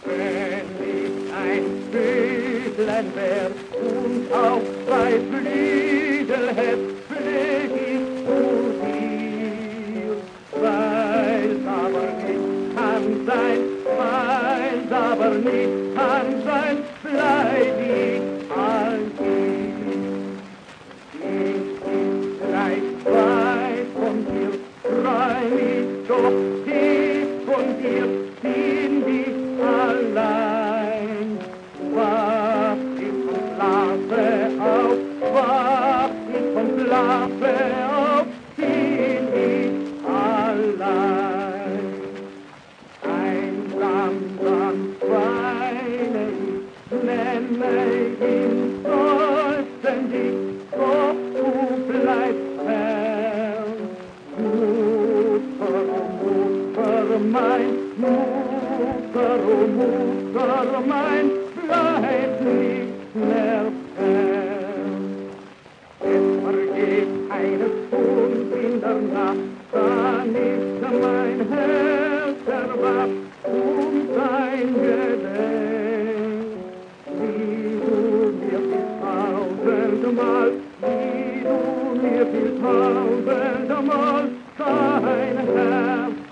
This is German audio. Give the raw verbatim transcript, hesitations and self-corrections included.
Wenn ich ein Vöglein wär und auch zwei Flügel hätt, flög ich zu dir. Weil's aber nicht kann sein, weil's aber nicht kann sein, bleib ich all hier. Ich bin gleich weit von dir, träum ich doch tief von dir, bin ich allein. Wach ich vom Schlafe auf, wach ich vom Schlafe auf, bin ich allein. Einsam dann weine ich, nenne ihn seufzend ich, doch du bleibst fern. Mutter, oh Mutter mein, Mutter, oh Mutter mein, bleib nicht mehr fern. Es vergeht eine Stund in der Nacht, dann ist mein Herz erwacht und dein Gedenk. Wie du mir viel tausendmal, wie du mir viel tausendmal dein Herz